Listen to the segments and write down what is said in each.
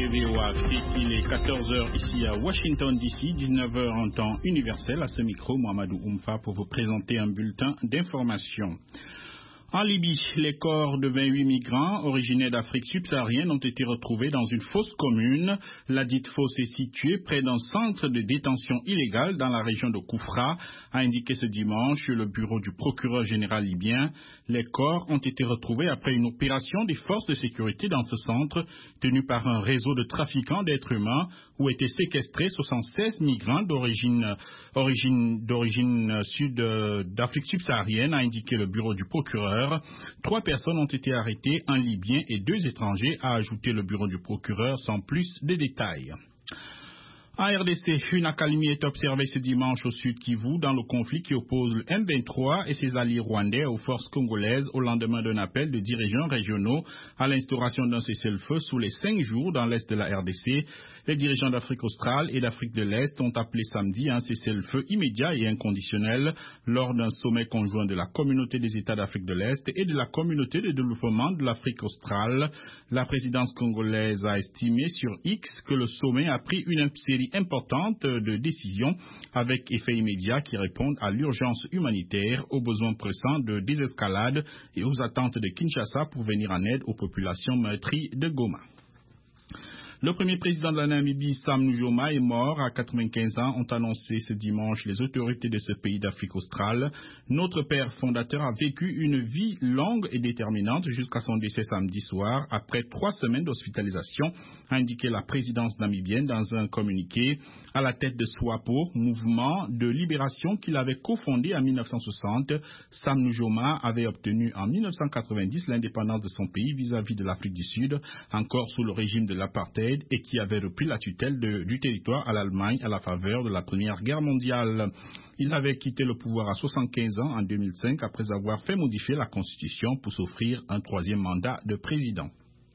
écoutez VOA Afrique, il est 14h ici à Washington DC, 19h en temps universel. À ce micro, Mohamedou Oumfa pour vous présenter un bulletin d'information. En Libye, les corps de 28 migrants originaires d'Afrique subsaharienne ont été retrouvés dans une fosse commune. La dite fosse est située près d'un centre de détention illégale dans la région de Koufra, a indiqué ce dimanche le bureau du procureur général libyen. Les corps ont été retrouvés après une opération des forces de sécurité dans ce centre, tenu par un réseau de trafiquants d'êtres humains, où étaient séquestrés 76 migrants d'origine sud d'Afrique subsaharienne, a indiqué le bureau du procureur. 3 personnes ont été arrêtées, un Libyen et 2 étrangers, a ajouté le bureau du procureur sans plus de détails. En RDC, une accalmie est observée ce dimanche au sud Kivu dans le conflit qui oppose le M23 et ses alliés rwandais aux forces congolaises au lendemain d'un appel de dirigeants régionaux à l'instauration d'un cessez-le-feu sous les 5 jours dans l'est de la RDC. Les dirigeants d'Afrique australe et d'Afrique de l'Est ont appelé samedi à un cessez-le-feu immédiat et inconditionnel lors d'un sommet conjoint de la communauté des États d'Afrique de l'Est et de la communauté de développement de l'Afrique australe. La présidence congolaise a estimé sur X que le sommet a pris une série importante de décisions avec effet immédiat qui répondent à l'urgence humanitaire, aux besoins pressants de désescalade et aux attentes de Kinshasa pour venir en aide aux populations meurtries de Goma. Le premier président de la Namibie, Sam Nujoma, est mort à 95 ans, ont annoncé ce dimanche les autorités de ce pays d'Afrique australe. Notre père fondateur a vécu une vie longue et déterminante jusqu'à son décès samedi soir, après 3 semaines d'hospitalisation, a indiqué la présidence namibienne dans un communiqué. À la tête de SWAPO, mouvement de libération qu'il avait cofondé en 1960, Sam Nujoma avait obtenu en 1990 l'indépendance de son pays vis-à-vis de l'Afrique du Sud, encore sous le régime de l'apartheid, et qui avait repris la tutelle du territoire à l'Allemagne à la faveur de la Première Guerre mondiale. Il avait quitté le pouvoir à 75 ans en 2005 après avoir fait modifier la Constitution pour s'offrir un 3e mandat de président.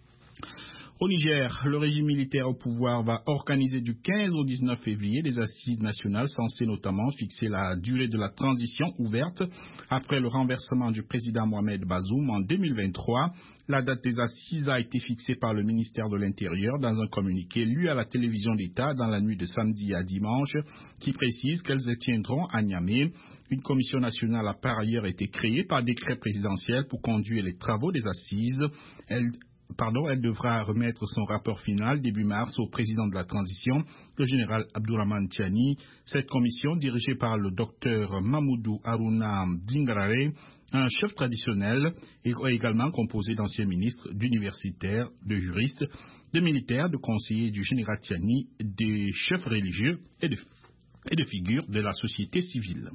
Au Niger, le régime militaire au pouvoir va organiser du 15 au 19 février des assises nationales censées notamment fixer la durée de la transition ouverte après le renversement du président Mohamed Bazoum en 2023. La date des assises a été fixée par le ministère de l'Intérieur dans un communiqué lu à la télévision d'État dans la nuit de samedi à dimanche qui précise qu'elles se tiendront à Niamey. Une commission nationale a par ailleurs été créée par décret présidentiel pour conduire les travaux des assises. Elle devra remettre son rapport final début mars au président de la transition, le général Abdourahmane Tiani. Cette commission, dirigée par le docteur Mamoudou Harouna Dingarare, un chef traditionnel, est également composé d'anciens ministres, d'universitaires, de juristes, de militaires, de conseillers du général Tiani, des chefs religieux et de figures de la société civile.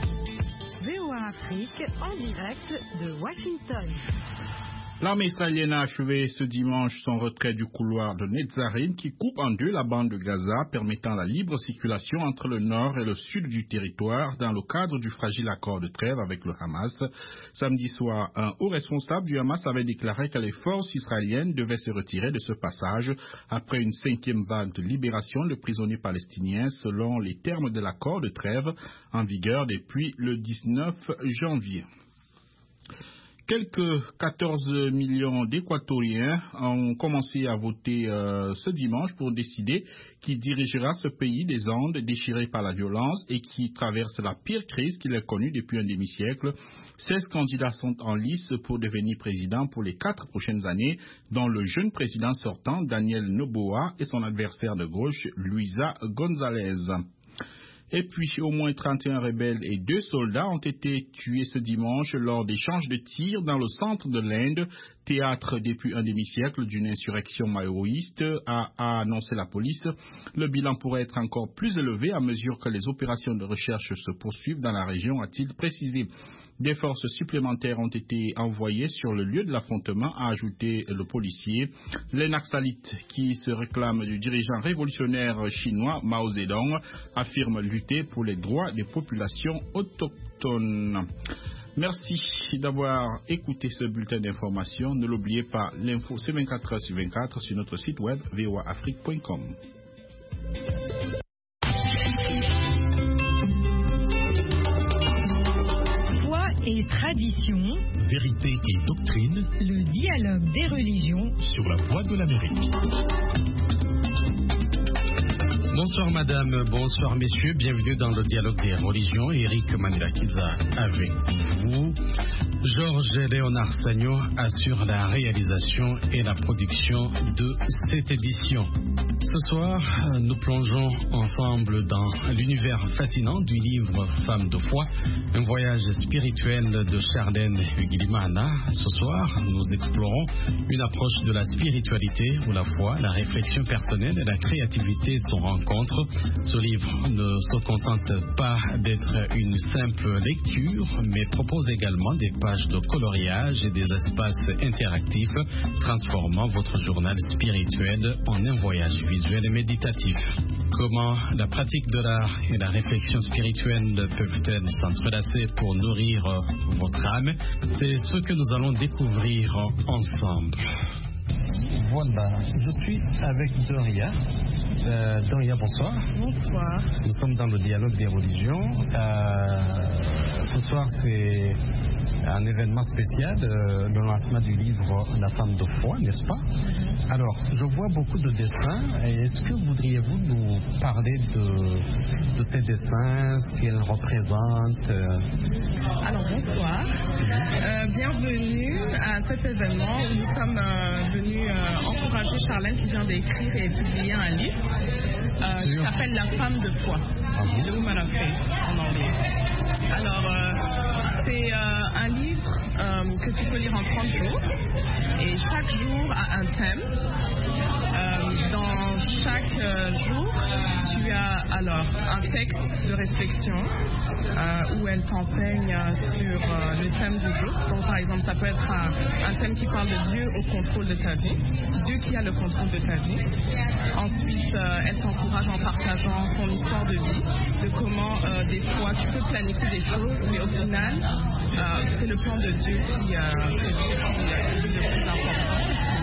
VOA Afrique en direct de Washington. L'armée israélienne a achevé ce dimanche son retrait du couloir de Netzarim qui coupe en deux la bande de Gaza, permettant la libre circulation entre le nord et le sud du territoire dans le cadre du fragile accord de trêve avec le Hamas. Samedi soir, un haut responsable du Hamas avait déclaré que les forces israéliennes devaient se retirer de ce passage après une 5e vague de libération de prisonniers palestiniens selon les termes de l'accord de trêve en vigueur depuis le 19 janvier. Quelques 14 millions d'Équatoriens ont commencé à voter ce dimanche pour décider qui dirigera ce pays des Andes déchiré par la violence et qui traverse la pire crise qu'il ait connue depuis un demi-siècle. 16 candidats sont en lice pour devenir président pour les 4 prochaines années, dont le jeune président sortant Daniel Noboa et son adversaire de gauche Luisa González. Et puis, au moins 31 rebelles et 2 soldats ont été tués ce dimanche lors d'échanges de tirs dans le centre de l'Inde, théâtre depuis un demi-siècle d'une insurrection maoïste, a annoncé la police. Le bilan pourrait être encore plus élevé à mesure que les opérations de recherche se poursuivent dans la région, a-t-il précisé. Des forces supplémentaires ont été envoyées sur le lieu de l'affrontement, a ajouté le policier. Les Naxalites, qui se réclament du dirigeant révolutionnaire chinois Mao Zedong, affirment lutter pour les droits des populations autochtones. Merci d'avoir écouté ce bulletin d'information. Ne l'oubliez pas, l'info c'est 24 heures sur 24 sur notre site web voaafrique.com. Et tradition, vérité et doctrine, le dialogue des religions sur la voie de l'Amérique. Bonsoir madame, bonsoir messieurs, bienvenue dans le dialogue des religions. Eric Manilakiza avec vous. Georges Léonard Sagno assure la réalisation et la production de cette édition. Ce soir, nous plongeons ensemble dans l'univers fascinant du livre Femmes de foi, un voyage spirituel de Charlène Hugilimana. Ce soir, nous explorons une approche de la spiritualité où la foi, la réflexion personnelle et la créativité sont rencontres. Ce livre ne se contente pas d'être une simple lecture, mais propose également des pages de coloriage et des espaces interactifs, transformant votre journal spirituel en un voyage visuel et méditatif. Comment la pratique de l'art et la réflexion spirituelle peuvent-elles s'entrelacer pour nourrir votre âme? C'est ce que nous allons découvrir ensemble. Voilà, je suis avec Doria. Doria, bonsoir. Bonsoir. Nous sommes dans le dialogue des religions. Ce soir, c'est un événement spécial, le lancement du livre La femme de foi, n'est-ce pas? Alors, je vois beaucoup de dessins. Est-ce que voudriez-vous nous parler de ces dessins, ce qu'ils représentent? Alors, bonsoir. Bienvenue à cet événement où nous sommes venus encourager Charlène qui vient d'écrire et publier un livre qui s'appelle La femme de foi, The Woman of Faith en anglais. Alors, c'est un livre que tu peux lire en 30 jours et chaque jour a un thème. Dans chaque jour, tu as alors un texte de réflexion où elle t'enseigne sur le thème du jour. Donc par exemple, ça peut être un thème qui parle de Dieu au contrôle de ta vie, Dieu qui a le contrôle de ta vie. Ensuite, elle t'encourage en partageant son histoire de vie, de comment des fois tu peux planifier des choses, mais au final, c'est le plan de Dieu qui est le plus important.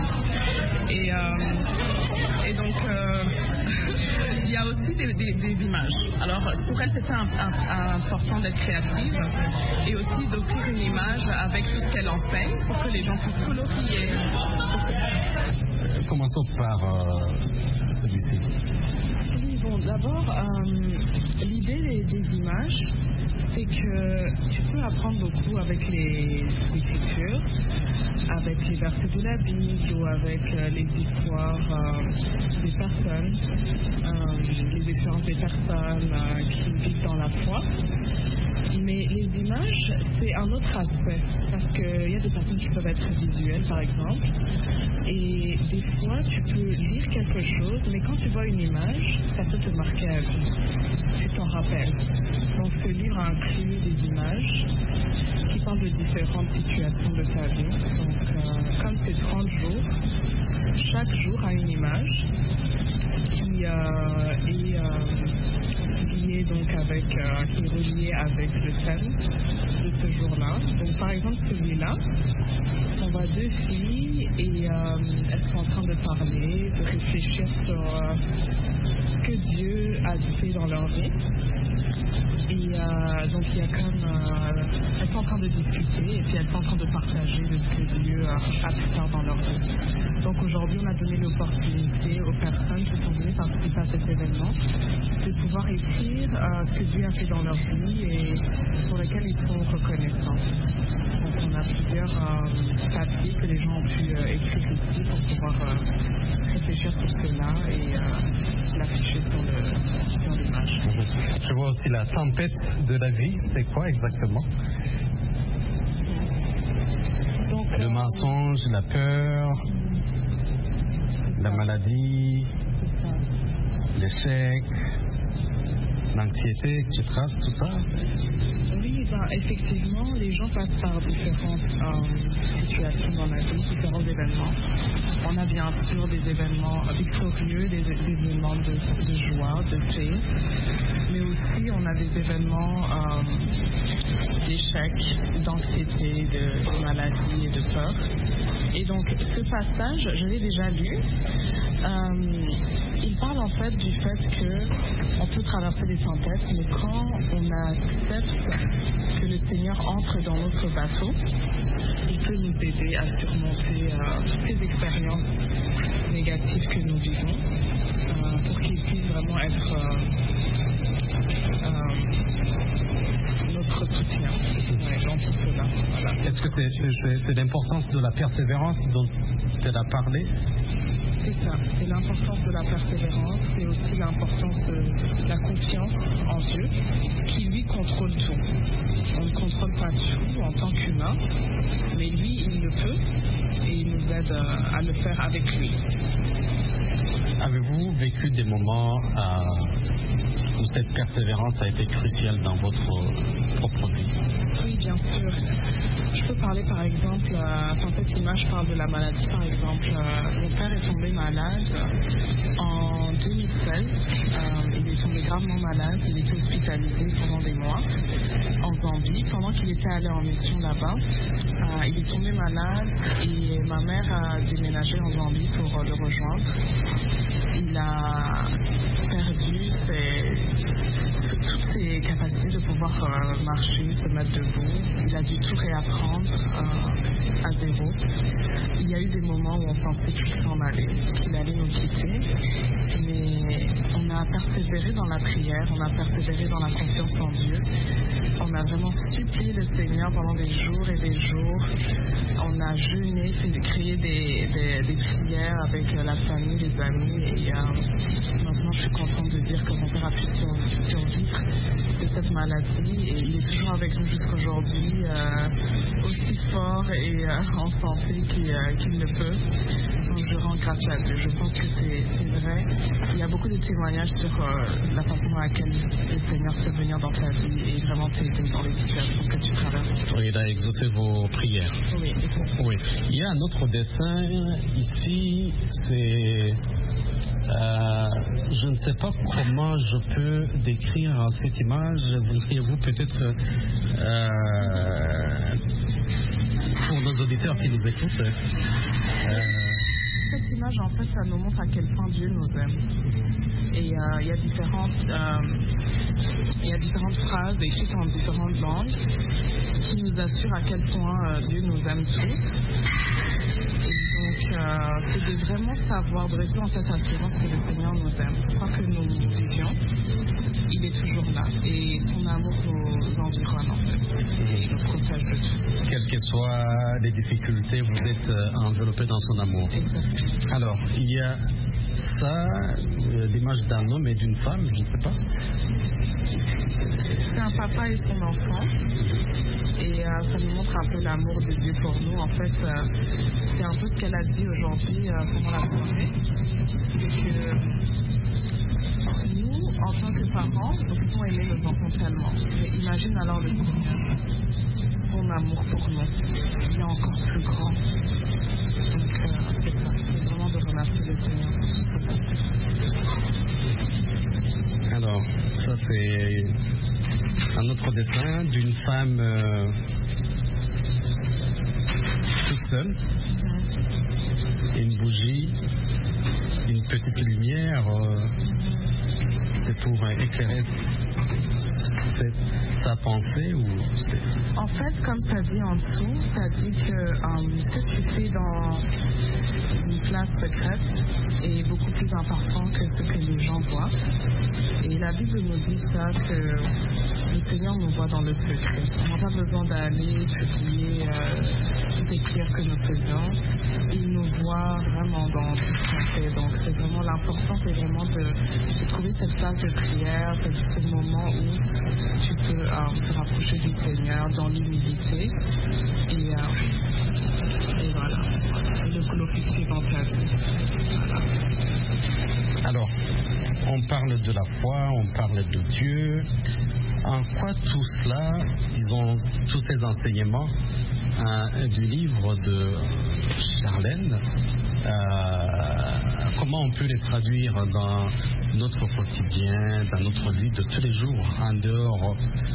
Et donc, il y a aussi des images. Alors, pour elle, c'était important d'être créative et aussi d'offrir une image avec tout ce qu'elle enseigne pour que les gens puissent colorier. Commençons par celui-ci. Oui, bon, d'abord, l'idée des images, c'est que tu peux apprendre beaucoup avec les écritures, avec les versets de la Bible ou avec les histoires des personnes, les expériences des personnes qui vivent dans la foi. Mais les images, c'est un autre aspect, parce qu'il y a des personnes qui peuvent être visuelles, par exemple, et des fois, tu peux lire quelque chose, mais quand tu vois une image, ça peut te marquer à vie. Tu t'en rappelles. Donc, ce livre inclut des images qui parlent de différentes situations de ta vie. Donc, comme c'est 30 jours, chaque jour a une image qui est liée donc avec, qui est reliée avec le thème de ce jour-là. Donc, par exemple, celui-là, on voit deux filles et elles sont en train de parler, de réfléchir sur ce que Dieu a fait dans leur vie. Et donc il y a comme elles sont en train de discuter et puis elles sont en train de partager de ce que Dieu a pu faire dans leur vie. Donc aujourd'hui on a donné l'opportunité aux personnes qui sont venues participer à cet événement de pouvoir écrire ce que Dieu a fait dans leur vie et pour lesquels ils sont reconnaissants. Donc on a plusieurs papiers que les gens ont pu écrire ici pour pouvoir réfléchir sur cela et l'afficher sur l'image. Je vois aussi la tempête de la vie, c'est quoi exactement? Donc, le mensonge, la peur, la maladie, l'échec, l'anxiété, etc. Tout ça? Oui, effectivement, les gens passent par différentes situations dans la vie, différents événements. On a bien sûr des événements victorieux, des événements de joie, de paix, mais aussi on a des événements d'échec, d'anxiété, de maladie et de peur. Et donc ce passage, je l'ai déjà lu, il parle en fait du fait qu'on peut traverser des tempêtes, mais quand on accepte que le Seigneur entre dans notre bateau, il peut nous aider à surmonter toutes ces expériences négatives que nous vivons pour qu'il puisse vraiment être c'est l'importance de la persévérance dont elle a parlé. C'est ça, c'est l'importance de la persévérance, c'est aussi l'importance de la confiance en Dieu qui lui contrôle tout. On ne contrôle pas tout en tant qu'humain, mais lui, il le peut et il nous aide à le faire avec lui. Avez-vous vécu des moments où cette persévérance a été cruciale dans votre propre vie? Oui, bien sûr. Je peux parler par exemple, quand cette image parle de la maladie par exemple, mon père est tombé malade en 2016, il est tombé gravement malade, il était hospitalisé pendant des mois en Zambie, pendant qu'il était allé en mission là-bas, il est tombé malade et ma mère a déménagé en Zambie pour le rejoindre. Il a perdu toutes ses capacités de pouvoir marcher, se mettre debout. Il a dû tout réapprendre à zéro. Il y a eu des moments où on pensait qu'il s'en allait, qu'il allait nous quitter. Mais on a persévéré dans la prière, on a persévéré dans la confiance en Dieu. On a vraiment supplié le Seigneur pendant des jours et des jours. On a jeûné, créé des prières avec la famille, les amis. Et maintenant, je suis contente de dire que mon père a pu survivre de cette maladie. Et il est toujours avec nous jusqu'aujourd'hui, aussi fort et en santé qu'il le peut. Donc, je rends grâce à Dieu. Je pense que c'est vrai. Il y a beaucoup de témoignages sur la façon dans laquelle le Seigneur peut venir dans ta vie et vraiment t'aider dans les situations que tu traverses. Oui, il a exaucé vos prières. Oui. Oui. Il y a un autre dessin ici, c'est... je ne sais pas comment je peux décrire cette image. Voudriez-vous peut-être, pour nos auditeurs qui nous écoutent, cette image, en fait, ça nous montre à quel point Dieu nous aime. Et il y a différentes phrases écrites en différentes langues qui nous assurent à quel point Dieu nous aime tous. Et donc, c'est de vraiment savoir, de rester dans cette assurance que le Seigneur nous aime. Quoi que nous vivions, il est toujours là. Et son amour nous environne, en fait. Et il nous protège de tout. Quelles que soient les difficultés, vous êtes enveloppé dans son amour. Exactement. Alors, il y a ça, l'image d'un homme et d'une femme, je ne sais pas. C'est un papa et son enfant. Et ça nous montre un peu l'amour de Dieu pour nous. En fait, c'est un peu ce qu'elle a dit aujourd'hui pendant la soirée. C'est que nous, en tant que parents, nous pouvons aimer nos enfants tellement. Mais imagine alors le Seigneur, son amour pour nous. Il est encore plus grand. Donc, c'est ça. C'est vraiment de remercier le Seigneur pour tout ce qu'on fait. Alors, ça c'est un autre dessin d'une femme toute seule, une bougie, une petite lumière, c'est pour éclairer sa pensée ou c'est... En fait, comme ça dit en dessous, ça dit que ce que tu fais dans une place secrète est beaucoup plus important que ce que les gens voient. Et la Bible nous dit ça, que le Seigneur nous voit dans le secret. On n'a pas besoin d'aller publier des prières que nous faisons. Il nous voit vraiment dans tout ce qu'on fait. Donc c'est vraiment l'important, c'est vraiment de trouver cette place de prière, ce moment où tu peux te rapprocher du Seigneur dans l'humilité et voilà, le glorifier dans ta vie. Voilà. Alors, on parle de la foi, on parle de Dieu. En quoi tout cela, disons, tous ces enseignements du livre de Charlène, comment on peut les traduire dans notre quotidien, dans notre vie de tous les jours, en dehors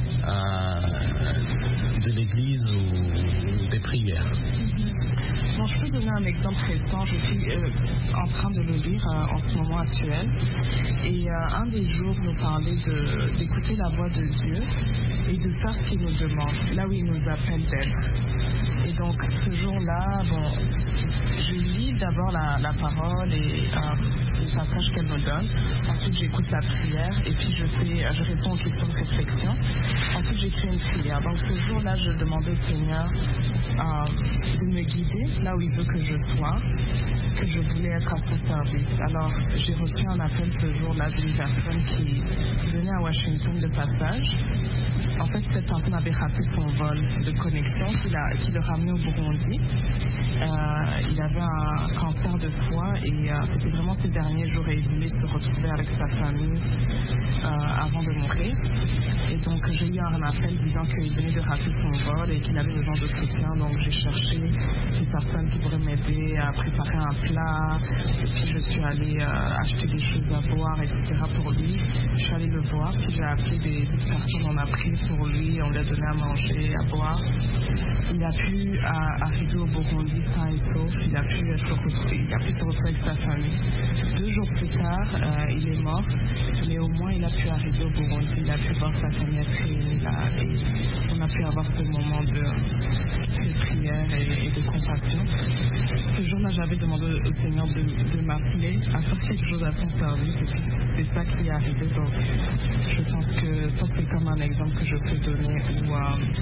de l'église ou des prières? Bon, je peux donner un exemple récent. Je suis en train de le lire en ce moment actuel. Et un des jours nous parlait d'écouter la voix de Dieu et de faire ce qu'il nous demande, là où il nous appelle d'être. Et donc ce jour-là, bon, je lis d'abord la parole et les passages qu'elle me donne. Ensuite, j'écoute la prière et puis je réponds aux questions de réflexion. Ensuite, j'écris une prière. Donc, ce jour-là, je demandais au Seigneur de me guider là où il veut que je sois, que je voulais être à son service. Alors, j'ai reçu un appel ce jour-là d'une personne qui venait à Washington de passage. En fait, cette personne avait raté son vol de connexion qui le ramenait au Burundi. Il avait un cancer de foie et c'était vraiment ses derniers jours et il voulait se retrouver avec sa famille avant de mourir. Et donc j'ai eu un appel disant qu'il venait de rater son vol et qu'il avait besoin de soutien. Donc j'ai cherché des personnes qui pourraient m'aider à préparer un plat. Et puis je suis allée acheter des choses à boire, etc. pour lui. Je suis allée le voir, puis j'ai appelé des personnes, on a prié pour lui, on lui a donné à manger, à boire. Il a pu arriver au Burundi sain et sauf, il a pu se retrouver avec sa famille. 2 jours plus tard, il est mort, mais au moins il a pu arriver au Burundi, il a pu voir sa famille être réunie là, et on a pu avoir ce moment de prière et de compassion. Ce jour-là, j'avais demandé au Seigneur de m'appeler à faire quelque chose à son service, et puis c'est ça qui est arrivé. Donc, je pense que ça, c'est comme un exemple que je peux donner où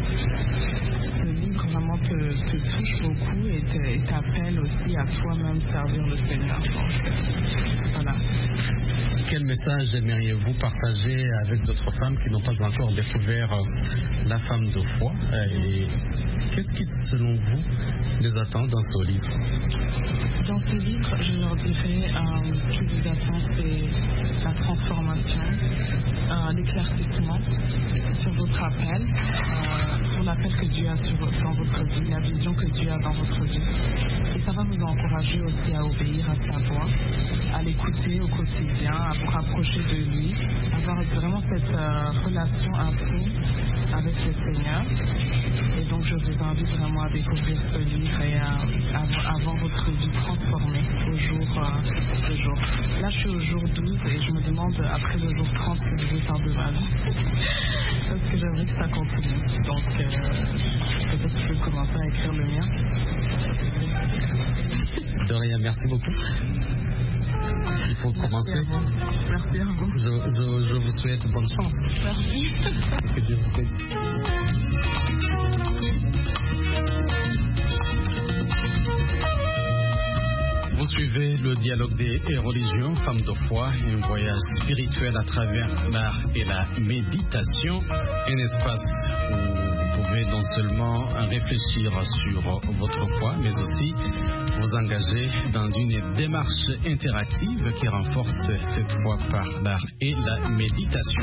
ce livre vraiment te touche beaucoup et t'appelle aussi à toi-même servir le Seigneur. Donc, voilà. Quel message aimeriez-vous partager avec d'autres femmes qui n'ont pas encore découvert la femme de foi et qu'est-ce qui, selon vous, les attend dans ce livre? Dans ce livre, je leur dirais ce qui vous attend, c'est la transformation, l'éclaircissement sur votre appel, sur l'appel que Dieu a dans votre vie, la vision que Dieu a dans votre vie. Et ça va vous encourager aussi à obéir à sa voix, à l'écouter au quotidien, à vous rapprocher de lui, avoir vraiment cette relation intime avec le Seigneur. Et donc je vous invite vraiment à découvrir ce livre et à avoir votre vie transformée au jour le jour. Là je suis au jour 12 et je me demande après le jour 30 ce que je vais faire de ma vie. Parce que j'aimerais que ça continue. Donc peut-être que je peux commencer à écrire le mien. De rien, merci beaucoup. Il faut commencer. Merci à vous. Je vous souhaite bonne chance. Merci. Que Dieu vous bénisse. Vous suivez le dialogue des religions, femmes de foi, un voyage spirituel à travers l'art et la méditation, un espace où vous pouvez non seulement réfléchir sur votre foi, mais aussi vous engager dans une démarche interactive qui renforce cette foi par l'art et la méditation.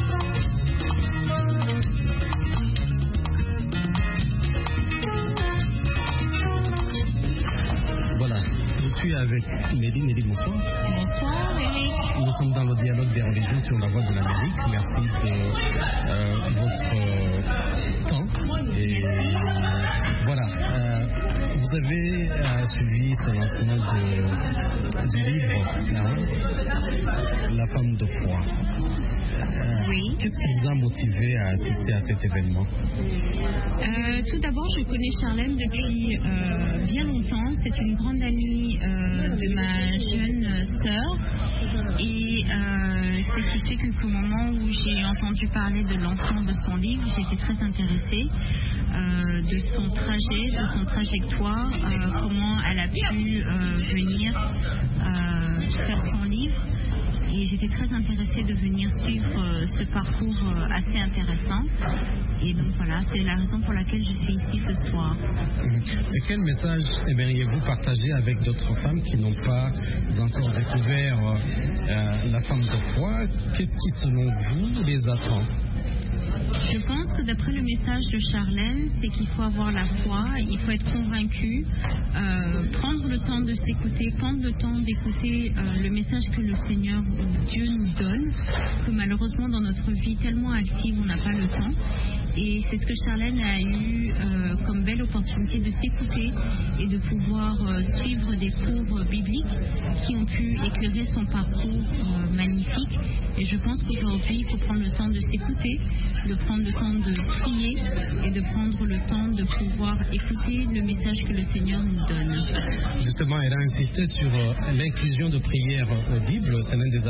Voilà. Je suis avec Nelly. Nelly, bonsoir. Bonsoir, Eric. Nous sommes dans le dialogue des religions sur la voie de l'Amérique. Merci de votre temps. Et voilà. Vous avez suivi ce lancement du livre La femme de foi. Oui. Qu'est-ce qui vous a motivé à assister à cet événement? Tout d'abord, je connais Charlène depuis bien longtemps. C'est une grande amie de ma jeune sœur. Et c'est ce qui fait qu'au moment où j'ai entendu parler de lancement de son livre, j'étais très intéressée de son trajet, de son trajectoire, comment elle a pu venir faire son livre. Et j'étais très intéressée de venir suivre ce parcours assez intéressant. Et donc voilà, c'est la raison pour laquelle je suis ici ce soir. Et quel message aimeriez-vous partager avec d'autres femmes qui n'ont pas encore découvert la femme de foi? Qu'est-ce qui, selon vous, les attend? Je pense que d'après le message de Charlène, c'est qu'il faut avoir la foi, il faut être convaincu, prendre le temps de s'écouter, prendre le temps d'écouter le message que le Seigneur ou Dieu nous donne, que malheureusement dans notre vie tellement active, on n'a pas le temps. Et c'est ce que Charlène a eu comme belle opportunité de s'écouter et de pouvoir suivre des cours bibliques qui ont pu éclairer son parcours magnifique. Et je pense qu'aujourd'hui, il faut prendre le temps de s'écouter, de prendre le temps de prier et de prendre le temps de pouvoir écouter le message que le Seigneur nous donne. Justement, elle a insisté sur l'inclusion de prières audibles. Ce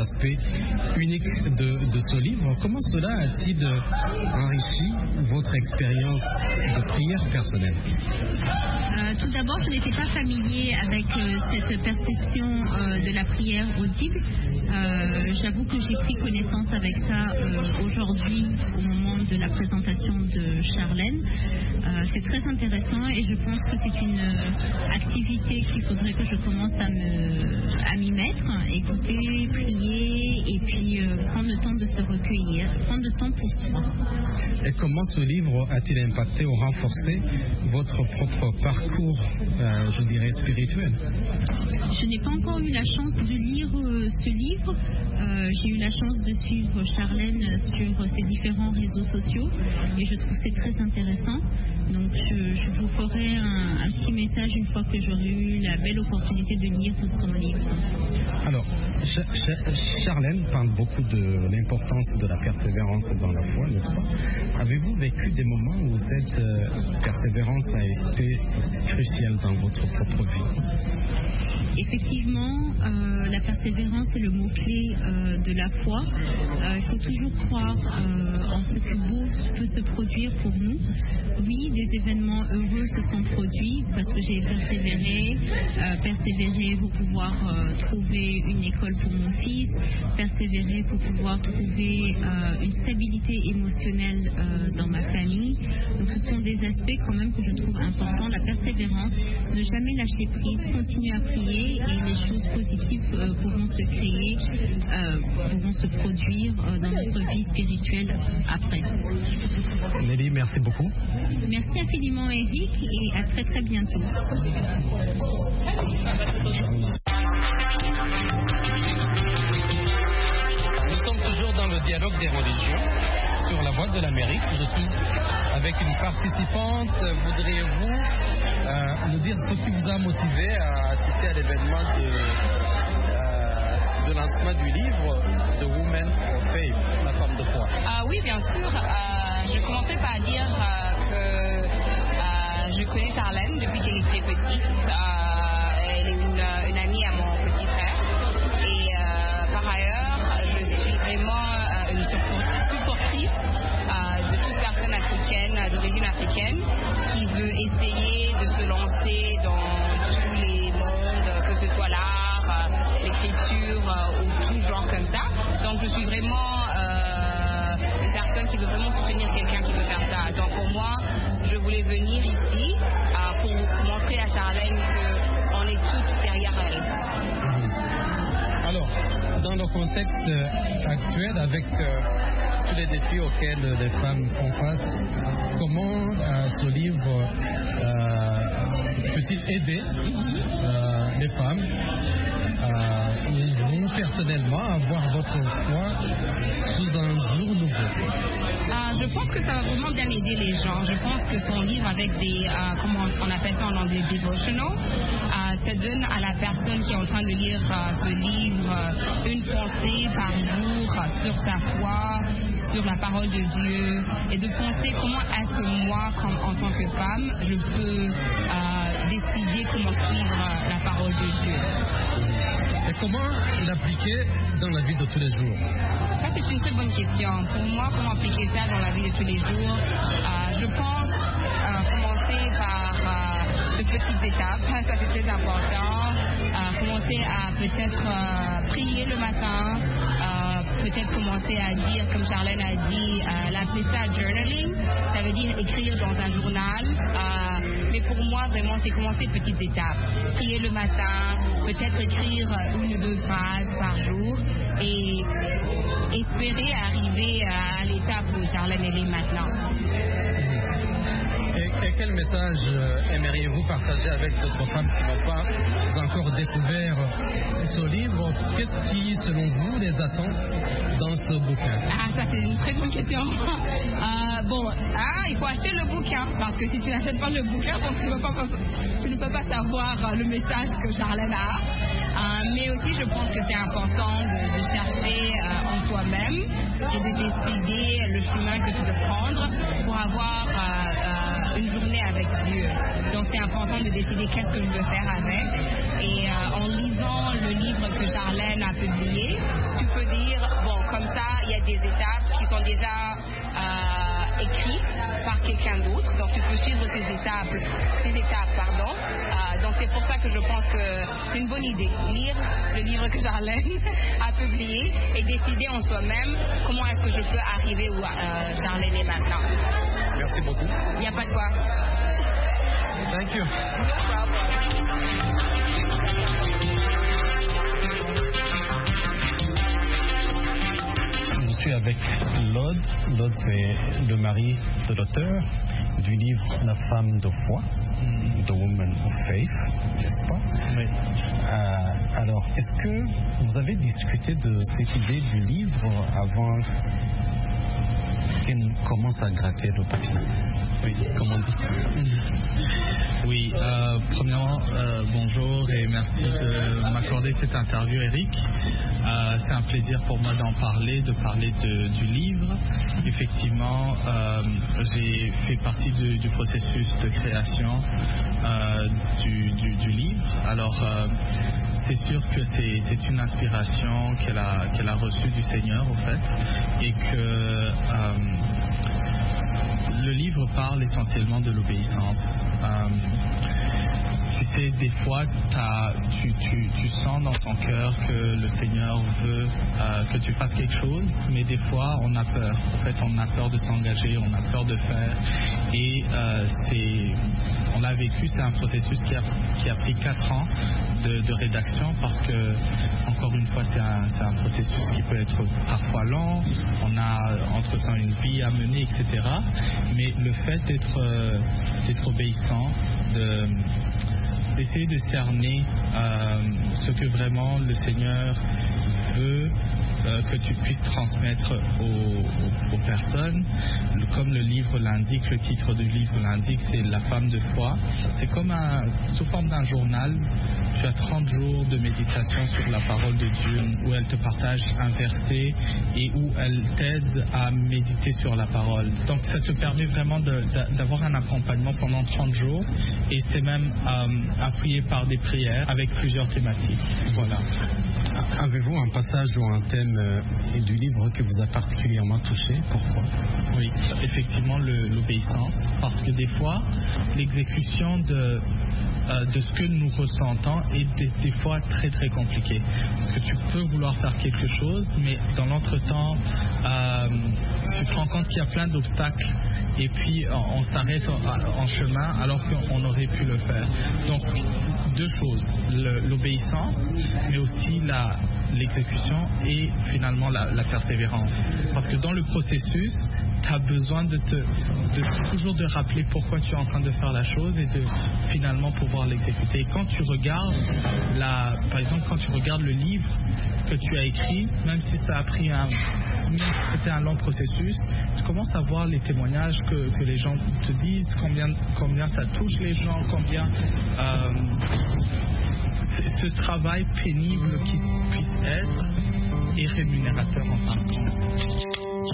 aspects uniques de ce livre. Comment cela a-t-il enrichi votre expérience de prière personnelle? Tout d'abord, je n'étais pas familier avec cette perception de la prière audible. J'avoue que j'ai pris connaissance avec ça aujourd'hui au moment de la présentation de Charlène. C'est très intéressant et je pense que c'est une activité qu'il faudrait que je commence à m'y mettre, écouter, prier et puis prendre le temps de se recueillir, prendre le temps pour soi. Et comment ce livre a-t-il impacté ou renforcé votre propre parcours, je dirais, spirituel? Je n'ai pas encore eu la chance de lire ce livre. J'ai eu la chance de suivre Charlène sur ses différents réseaux sociaux et je trouve c'est très intéressant. Donc je vous ferai un petit message une fois que j'aurai eu la belle opportunité de lire son livre. Alors, Charlène parle beaucoup de l'importance de la persévérance dans la foi, n'est-ce pas? Avez-vous vécu des moments où cette persévérance a été cruciale dans votre propre vie? Effectivement, la persévérance est le mot-clé de la foi. Il faut toujours croire en ce que beau peut se produire pour nous. Oui, des événements heureux se sont produits parce que j'ai persévéré pour pouvoir trouver une école pour mon fils, persévérer pour pouvoir trouver une stabilité émotionnelle dans ma famille. Donc ce sont des aspects quand même que je trouve importants. La persévérance, ne jamais lâcher prise, continuer à prier et les choses positives pourront se créer, pourront se produire dans notre vie spirituelle après. Nelly, merci beaucoup. Merci infiniment Eric et à très très bientôt. Nous sommes toujours dans le dialogue des religions sur la Voix de l'Amérique. Je suis avec une participante. Voudriez-vous nous dire ce qui vous a motivé à assister à l'événement de lancement du livre The Woman of Faith, la femme de foi? Oui, bien sûr. Je commençais par dire que je connais Charlène depuis qu'elle est très petite. Elle est une amie à mon petit frère. Et par ailleurs, je suis vraiment une supportrice de toute personne africaine, d'origine africaine, qui veut essayer de se lancer dans tous les mondes, que ce soit l'art, l'écriture ou tout genre comme ça. Donc je suis vraiment une personne qui veut vraiment soutenir quelqu'un qui veut faire ça. Donc pour moi, je voulais venir ici pour montrer à Charlène qu'on est toutes derrière elle. Alors, dans le contexte actuel, avec tous les défis auxquels les femmes font face, comment ce livre peut-il aider les femmes ou vous personnellement à voir votre foi sous un jour nouveau? Je pense que ça va vraiment bien aider les gens. Je pense que son livre avec des, comment on appelle ça en anglais, devotional, ça donne à la personne qui est en train de lire ce livre une pensée par jour sur sa foi, sur la parole de Dieu, et de penser comment est-ce que moi, en tant que femme, je peux décider comment suivre la parole de Dieu. Et comment l'appliquer dans la vie de tous les jours? Ça, c'est une très bonne question. Pour moi, comment appliquer ça dans la vie de tous les jours? Je pense commencer par de petites étapes. Ça, c'est très important. Commencer à peut-être prier le matin. Peut-être commencer à dire, comme Charlène a dit, l'appeler ça journaling. Ça veut dire écrire dans un journal. Mais pour moi, vraiment, c'est commencer petites étapes. Prier le matin, peut-être écrire une ou deux phrases par jour et espérer arriver à l'étape où Charlène est maintenant. Et quel message aimeriez-vous partager avec d'autres femmes qui n'ont pas encore découvert ce livre? Qu'est-ce qui, selon vous, les attend dans ce bouquin? Ça c'est une très bonne question. Il faut acheter le bouquin, parce que si tu n'achètes pas le bouquin, donc tu ne peux pas savoir le message que Charlène a. Mais aussi, je pense que c'est important de chercher en toi-même et de décider le chemin que tu veux prendre pour avoir une journée avec Dieu. Donc c'est important de décider qu'est-ce que je veux faire avec. Et en lisant le livre que Charlène a publié, tu peux déjà écrit par quelqu'un d'autre, donc tu peux suivre ces étapes. Donc c'est pour ça que je pense que c'est une bonne idée, lire le livre que Charlène a publié et décider en soi-même comment est-ce que je peux arriver où Charlène est maintenant. Merci beaucoup. Il n'y a pas de quoi. Thank you. Je suis avec Lod. Lod, c'est le mari de l'auteur du livre La femme de foi, The Woman of Faith, n'est-ce pas? Oui. Alors, est-ce que vous avez discuté de cette idée du livre avant qu'elle commence à gratter le papier? Oui, comme on dit. Oui, premièrement, bonjour et merci de m'accorder cette interview, Eric. C'est un plaisir pour moi d'en parler, du livre. Effectivement, j'ai fait partie du processus de création du livre. Alors, c'est sûr que c'est une inspiration qu'elle a reçue du Seigneur, au fait, et que le livre parle essentiellement de l'obéissance. Tu sais, des fois, tu sens dans ton cœur que le Seigneur veut que tu fasses quelque chose, mais des fois, on a peur. En fait, on a peur de s'engager, on a peur de faire. Et on l'a vécu, c'est un processus qui a pris 4 ans de rédaction, parce que, encore une fois, c'est un processus qui peut être parfois lent. On a entre-temps une vie à mener, etc. Mais le fait d'être obéissant, d'essayer de cerner ce que vraiment le Seigneur veut que tu puisses transmettre aux personnes. Comme le livre l'indique, le titre du livre l'indique, c'est La femme de foi. C'est comme sous forme d'un journal. Tu as 30 jours de méditation sur la parole de Dieu, où elle te partage un verset et où elle t'aide à méditer sur la parole. Donc ça te permet vraiment d'avoir un accompagnement pendant 30 jours, et c'est même appuyé par des prières avec plusieurs thématiques. Voilà. Avez-vous un passage ou un thème du livre qui vous a particulièrement touché? Pourquoi? Oui, effectivement, l'obéissance, parce que des fois, l'exécution de ce que nous ressentons est des fois très très compliqué. Parce que tu peux vouloir faire quelque chose, mais dans l'entretemps, tu te rends compte qu'il y a plein d'obstacles, et puis on s'arrête en chemin alors qu'on aurait pu le faire. Donc, 2 choses, l'obéissance, mais aussi l'exécution et finalement la persévérance. Parce que dans le processus, tu as besoin de toujours de rappeler pourquoi tu es en train de faire la chose et de finalement pouvoir l'exécuter. Et quand tu regardes, par exemple, quand tu regardes le livre que tu as écrit, même si ça a pris c'était un long processus, tu commences à voir les témoignages que les gens te disent, combien ça touche les gens, combien ce travail pénible qui puisse être est rémunérateur en fin de compte.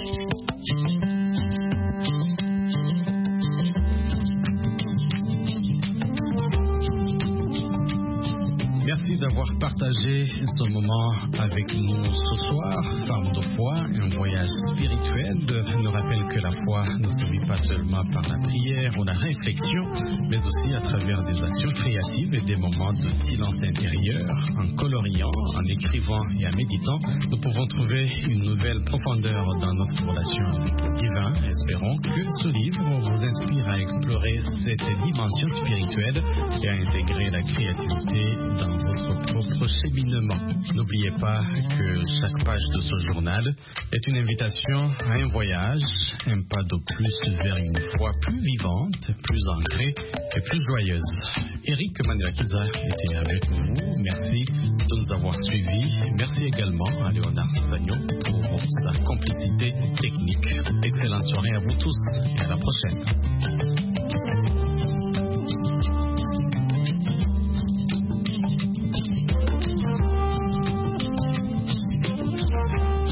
Merci d'avoir partagé ce moment avec nous ce soir. Femme de foi, un voyage spirituel nous rappelle que la foi ne se vit pas seulement par la prière ou la réflexion, mais aussi à travers des actions créatives et des moments de silence intérieur. En coloriant, en écrivant et en méditant, nous pouvons trouver une nouvelle profondeur dans notre relation avec le divin. Espérons que ce livre vous inspire à explorer cette dimension spirituelle et à intégrer la créativité dans votre propre cheminement. N'oubliez pas que chaque page de ce journal est une invitation à un voyage, un pas de plus vers une foi plus vivante, plus ancrée et plus joyeuse. Eric Mandela-Kiza était avec vous. Merci de nous avoir suivis. Merci également à Léonard Sagnon pour sa complicité technique. Excellente soirée à vous tous et à la prochaine.